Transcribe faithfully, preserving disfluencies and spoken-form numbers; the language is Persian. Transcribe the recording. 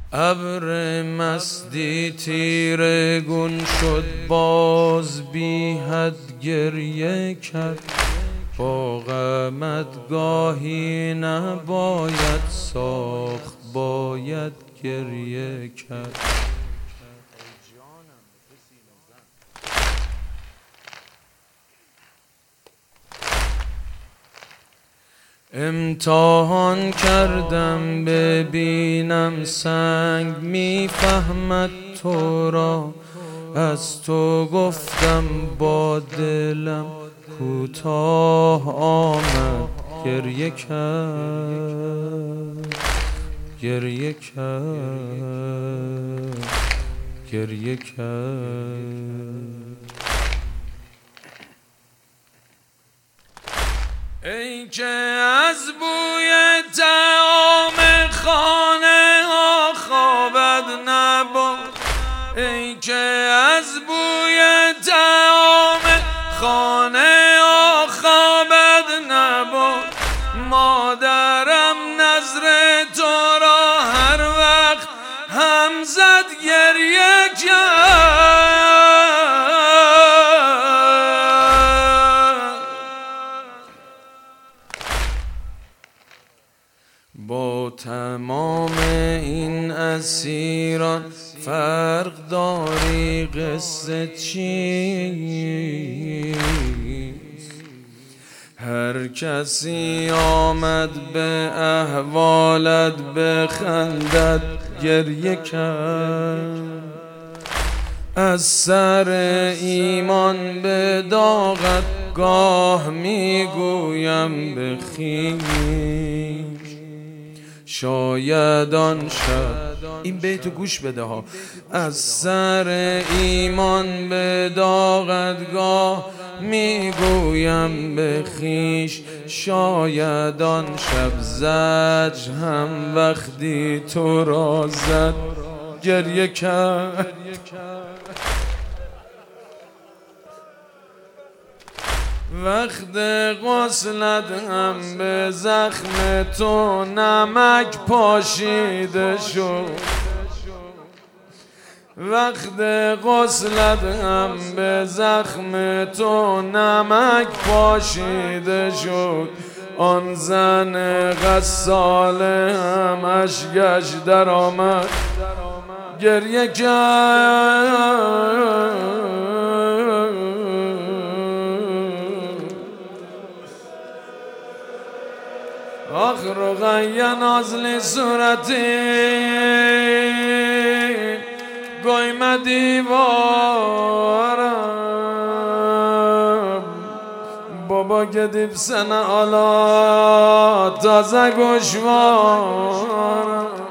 ابر مستی تیره گون شد باز بی حد گریه کرد. با غمت گاهی نباید ساخت، باید گریه کرد. امتحان کردم ببینم سنگ میفهمد تو را، از تو گفتم با دلم کوتاه آمد. گریه کرد، گریه کرد، گریه کرد. ای که از بوی طعام خانه ها خوابت نبرد، ای که از بوی طعام خانه ها خوابت نبرد. مادرم نظر تو را هر وقت هم زد گریه کرد. با تمام این اسیران فرق داری قصه چیست؟ هر کسی آمد به احوالت بخندد گریه کرد. از سر ایمان به داغت گاه میگویم بخیش، شاید آن شب این بیتو گوش بده ها. از سر ایمان به داغت گاه میگویم بخیش، شاید آن شب زجر هم وقتی تو را زد گریه کرد. وقت غسلت هم به زخم تو نمک پاشیده شد، وقت غسلت هم به زخم تو نمک پاشیده شد. آن زن غساله هم اشکش در آمد گریه کرد. آخ رقیه نازلی صورتی گویم دیوارم، بابا گدیب سنه آلا تازه گوشوارم.